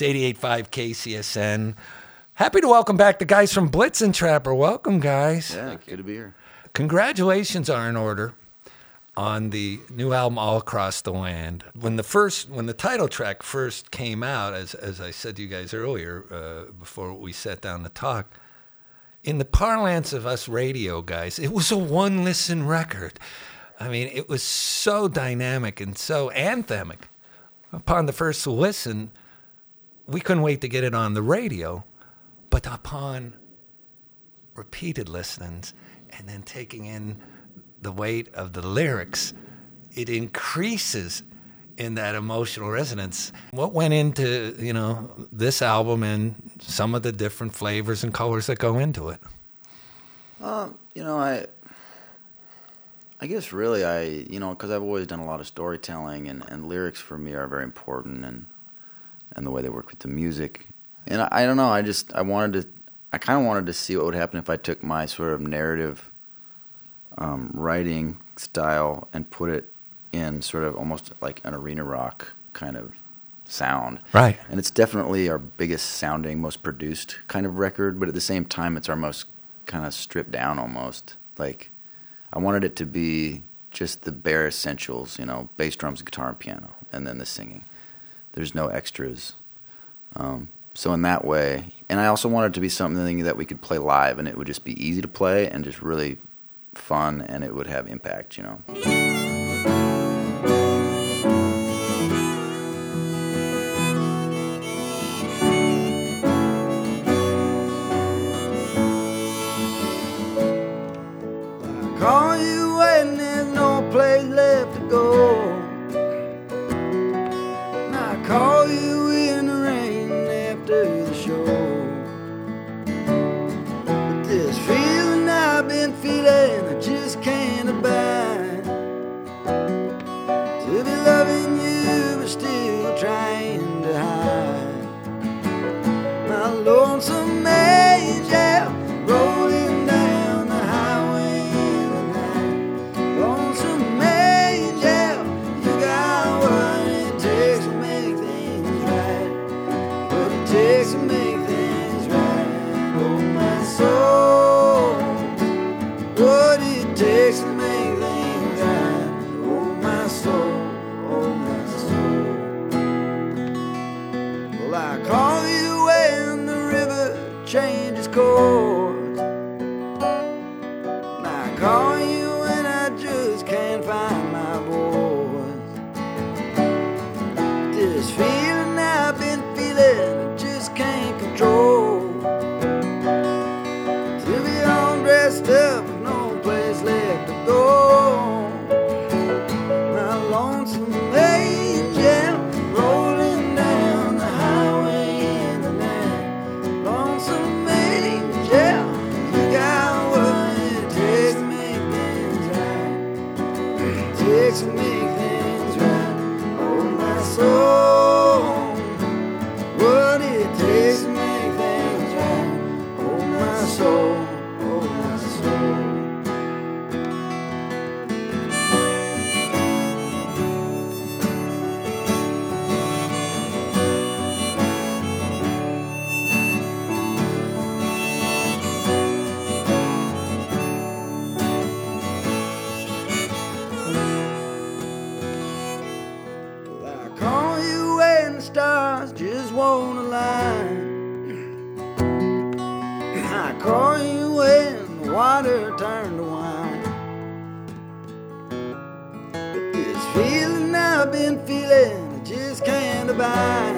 It's 88.5 KCSN. Happy to welcome back the guys from Blitz and Trapper. Welcome, guys. Yeah, good to be here. Congratulations are in order on the new album All Across the Land. When the title track first came out, as I said to you guys earlier, before we sat down to talk, in the parlance of us radio guys, it was a one-listen record. I mean, it was so dynamic and so anthemic. Upon the first listen, we couldn't wait to get it on the radio. But upon repeated listenings and then taking in the weight of the lyrics, it increases in that emotional resonance. What went into, this album and some of the different flavors and colors that go into it? I guess really because I've always done a lot of storytelling and lyrics for me are very important and the way they work with the music. And I don't know, I kind of wanted to see what would happen if I took my sort of narrative writing style and put it in sort of almost like an arena rock kind of sound. Right. And it's definitely our biggest sounding, most produced kind of record, but at the same time it's our most kind of stripped down almost. Like, I wanted it to be just the bare essentials, bass, drums, guitar, and piano, and then the singing. There's no extras. So in that way, and I also wanted it to be something that we could play live, and it would just be easy to play and just really fun, and it would have impact, I call you when there's no place left to go. And I call you in the rain after the show. But this feeling I've been feeling, I just can't abide. To be loving you but still trying to hide. My lonesome angel rolling down the highway in the night. Lonesome angel, you got what it takes to make things right. What it takes to make things right. Oh my soul, what it takes to make things right. Oh my soul, oh my soul. Well, I call you when the river changes course. And I call you when I just can't find my voice. This feeling I've been feeling, I just can't control. To be all dressed up with no place left to go. My lonesome angel rolling down the highway in the night. Lonesome angel, you got what it takes to make things right. It takes to make things right. Oh my soul, what it takes to make things right. Oh my soul, oh my soul. I call you when the stars just won't align. I call you when the water turned to wine. But this feeling I've been feeling, I just can't abide.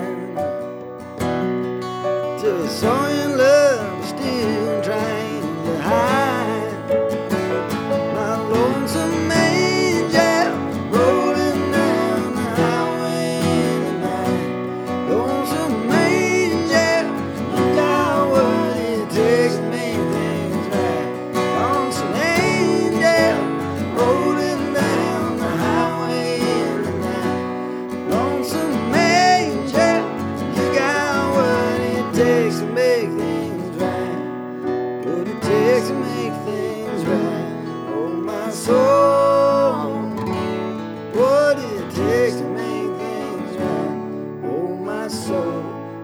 Till I saw you in love, still trying to hide. My lonesome angel rolling down the highway in the night. Lonesome angel, you got what it takes to make things right. Lonesome angel rolling down the highway in the night. Lonesome angel,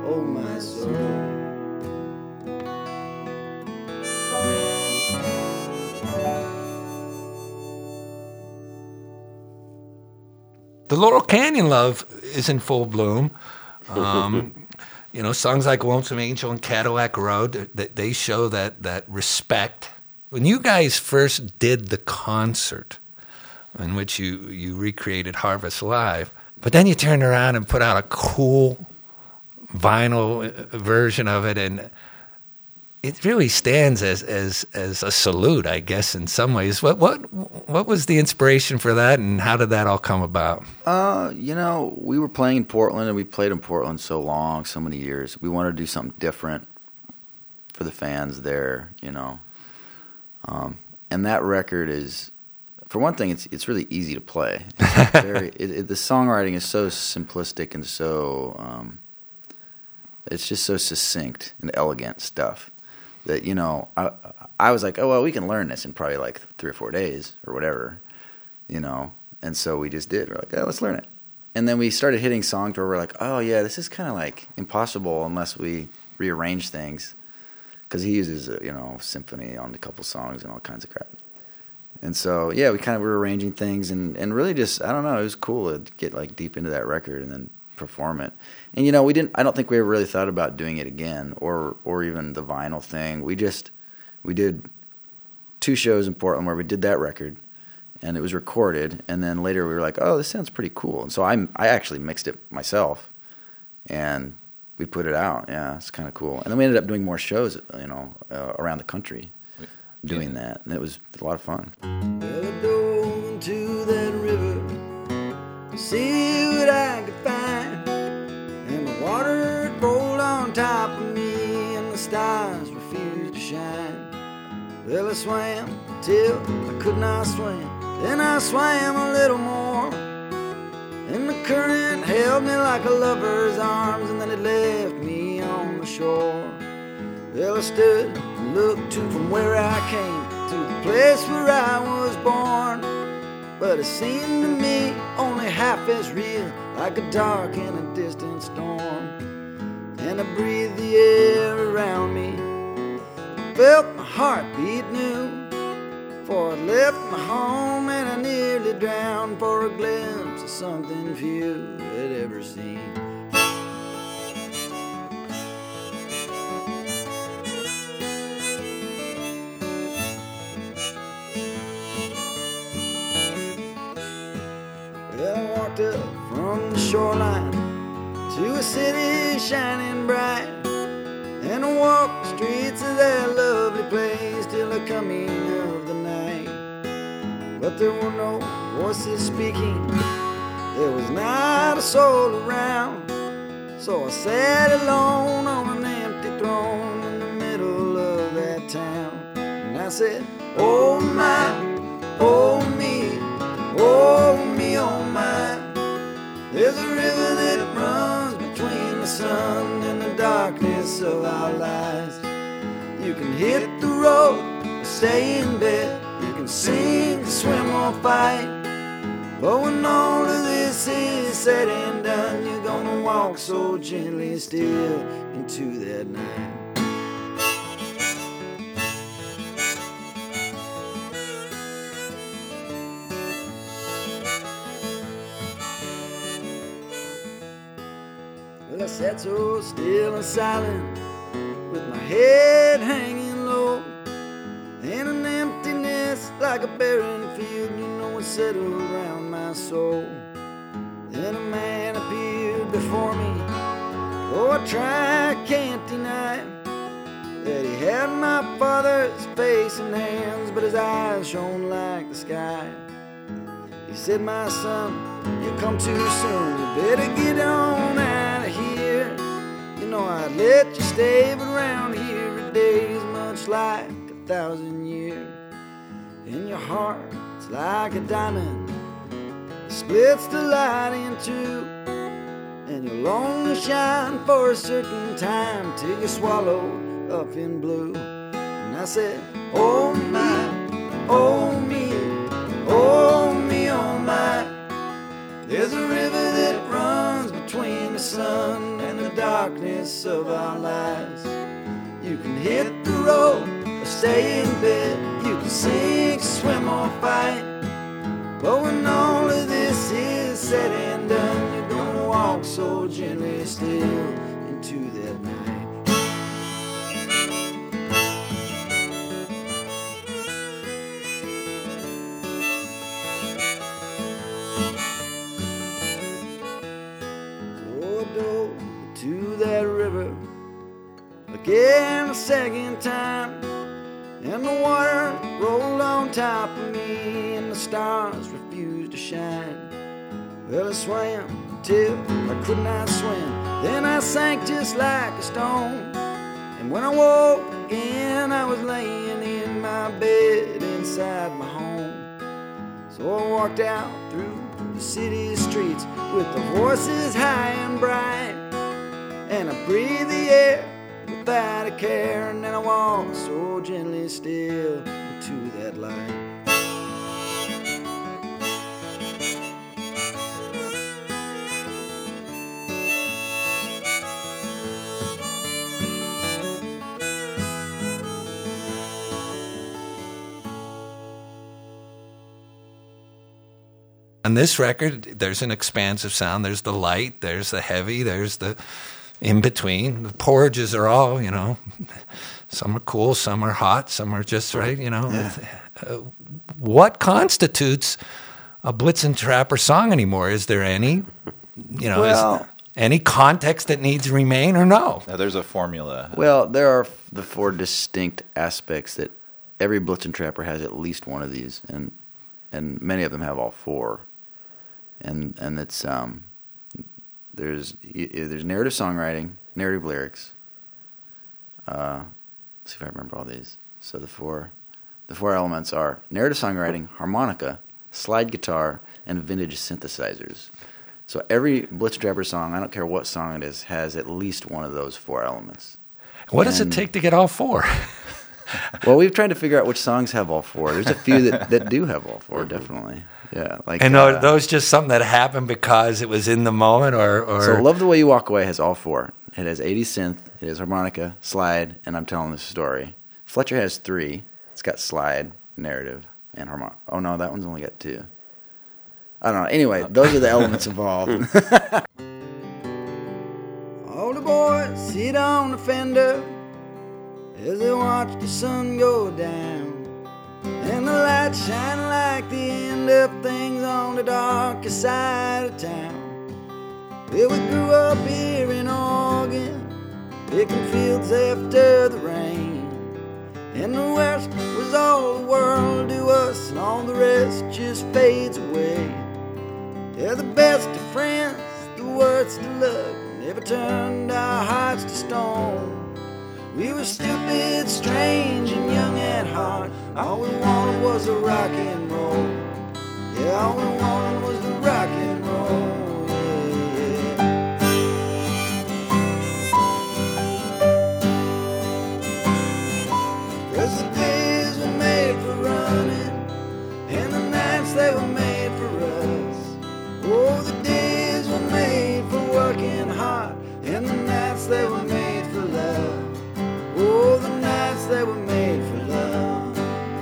oh my soul. The Laurel Canyon love is in full bloom. Songs like Lonesome Angel and Cadillac Road, they show that respect. When you guys first did the concert in which you recreated Harvest Live, but then you turned around and put out a cool vinyl version of it, and it really stands as a salute, I guess, in some ways. What was the inspiration for that, and how did that all come about? We were playing in Portland, and we played in Portland so many years. We wanted to do something different for the fans there, and that record is, for one thing, it's really easy to play. It's the songwriting is so simplistic and so it's just so succinct and elegant stuff that I was like, oh well, we can learn this in probably like 3 or 4 days or whatever, and so we just did. We're like, oh, let's learn it, and then we started hitting songs where we're like, oh yeah, this is kind of like impossible unless we rearrange things, because he uses symphony on a couple songs and all kinds of crap. And so, yeah, we kind of were arranging things and really just, I don't know, it was cool to get like deep into that record and then perform it. And I don't think we ever really thought about doing it again or even the vinyl thing. We did 2 shows in Portland where we did that record and it was recorded, and then later we were like, oh, this sounds pretty cool. And so I actually mixed it myself and we put it out. Yeah, it's kind of cool. And then we ended up doing more shows, around the country doing that, and it was a lot of fun. Well, I dove into that river to see what I could find, and the water had rolled on top of me and the stars refused to shine. Well, I swam till I could not swim, then I swam a little more, and the current held me like a lover's arms, and then it left me on the shore. Well, I stood and looked from where I came to the place where I was born, but it seemed to me only half as real, like a dark and a distant storm. And I breathed the air around me, felt my heartbeat new, for I left my home and I nearly drowned for a glimpse of something few had ever seen. Well, I walked up from the shoreline to a city shining bright, and I walked the streets of that lovely place till the coming of the night. But there were no voices speaking, there was not a soul around, so I sat alone on an empty throne in the middle of that town. And I said, oh my, oh me, oh me, oh my. There's a river that runs between the sun and the darkness of our lives. You can hit the road or stay in bed, you can sing, swim or fight, but when all of this is said and done, you're gonna walk so gently still into that night. Well, I sat so still and silent, with my head hanging low, and an emptiness like a barren field, it settled around my soul. Then a man appeared before me, though I try, I can't deny that he had my father's face and hands, but his eyes shone like the sky. He said, my son, you come too soon, you better get on out of here. I'd let you stay, but around here a day is much like 1,000 years. In your heart, it's like a diamond, it splits the light in two, and you'll only shine for a certain time till you're swallowed up in blue. And I said, oh my, oh me, oh me, oh my. There's a river that runs between the sun and the dark darkness of our lives. You can hit the road or stay in bed. You can sink, swim, or fight. But when all of this is said and done, you're gonna walk so gently still into that night. To that river again a second time, and the water rolled on top of me, and the stars refused to shine. Well, I swam till I could not swim, then I sank just like a stone. And when I woke again, I was laying in my bed inside my home. So I walked out through the city streets with the voices high and bright, and I breathed the air without a care, and then I walked so gently still into that light. On this record, there's an expansive sound. There's the light, there's the heavy, there's the in between. The porrages are all, you know, some are cool, some are hot, some are just right, you know. Yeah. What constitutes a Blitzen Trapper song anymore? Is there any, you know, Well, any context that needs to remain or no? Now, there's a formula. Well, there are the four distinct aspects that every Blitzen Trapper has at least one of these, and many of them have all four. And it's there's narrative songwriting, narrative lyrics. Let's see if I remember all these. So the four elements are narrative songwriting, harmonica, slide guitar, and vintage synthesizers. So every Blitzen Trapper song, I don't care what song it is, has at least one of those four elements. What does it take to get all four? Well, we've tried to figure out which songs have all four. There's a few that do have all four, definitely. Yeah, like. And are those just something that happened because it was in the moment, or? So "Love the Way You Walk Away" has all four. It has 80s synth, it has harmonica, slide, and I'm telling the story. Fletcher has three. It's got slide, narrative, and harmonica. Oh no, that one's only got two. I don't know. Anyway, those are the elements involved. All the boys sit on the fender as they watch the sun go down, and the lights shine like the end of things on the darkest side of town. Well, we grew up here in Oregon, picking fields after the rain, and the West was all the world to us, and all the rest just fades away. They're the best of friends, the worst of luck, never turned our hearts to stone. We were stupid, strange, and young at heart. All we wanted was the rock and roll. Yeah, all we wanted was the rock and roll. Yeah, yeah. 'Cause the days were made for running, and the nights they were made for us. Oh, the days were made for working hard, and the nights they were made for love. Oh, the nights that were made for love.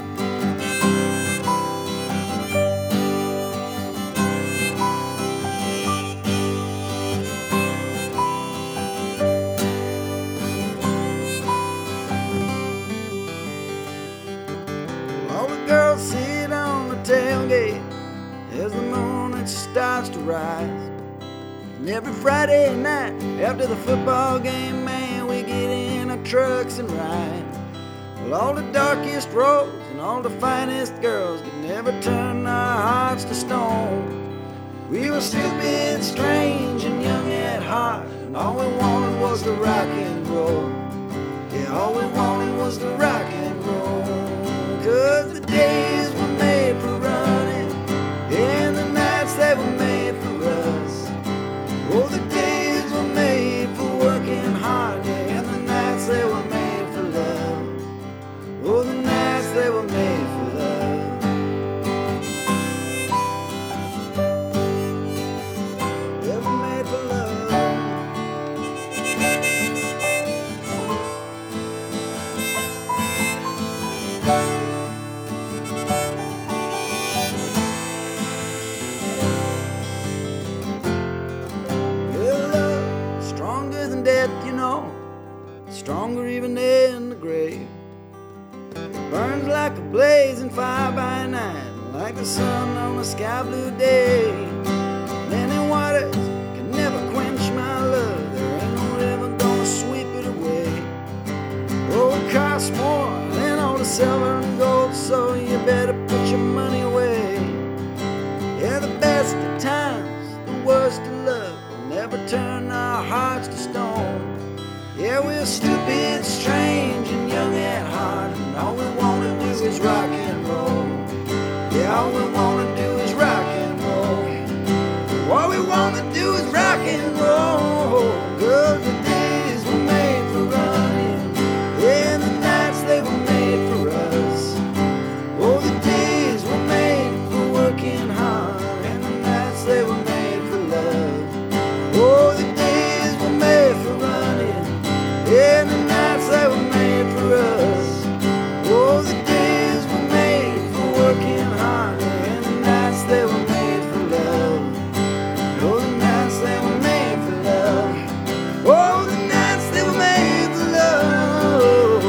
All the girls sit on the tailgate as the moon starts to rise. And every Friday night after the football game, man, we get in our trucks and ride. Well, all the darkest roads and all the finest girls could never turn our hearts to stone. We were stupid, strange, and young at heart, and all we wanted was the rock and roll. Yeah, all we wanted was the rock and roll. 'Cause the days were made for running, and the nights they were made for us. Oh, the days were made for working hard, yeah, and the nights they were made for love. Oh, the nights they were made for love. They were made for love. death, you know, stronger even in the grave. It burns like a blazing fire by night, like the sun on a sky blue day. Many waters can never quench my love. There ain't no river gonna sweep it away. Oh, it costs more than all the silver and gold, so you better put your money away. Yeah, the best of times, the worst of love, will never turn our hearts to stone. Yeah, we're stupid, strange, and young at heart, and all we wanna do is rock and roll. Yeah, all we wanna do is rock and roll. All we wanna do is rock and roll. 'Cause the days were made for running, and the nights they were made for us. Oh, the days were made for working hard, and the nights they were made for love. Oh, the days were made for running, and the nights they were made for us. Oh, the days were made for working hard, and the nights they were made for love. Oh, the nights they were made for love. Oh, the nights they were made for love.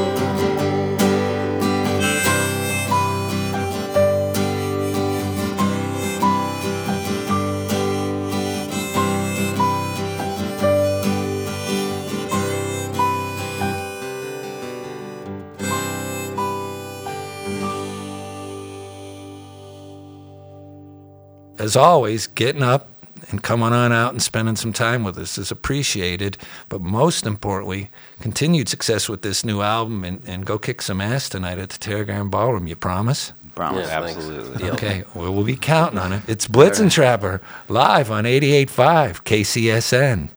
As always, getting up and coming on out and spending some time with us is appreciated. But most importantly, continued success with this new album, and go kick some ass tonight at the Terragarden Ballroom. You promise? Promise. Yeah, thanks. Absolutely. Deal. Okay, well, we'll be counting on it. It's Blitzen Trapper live on 88.5 KCSN.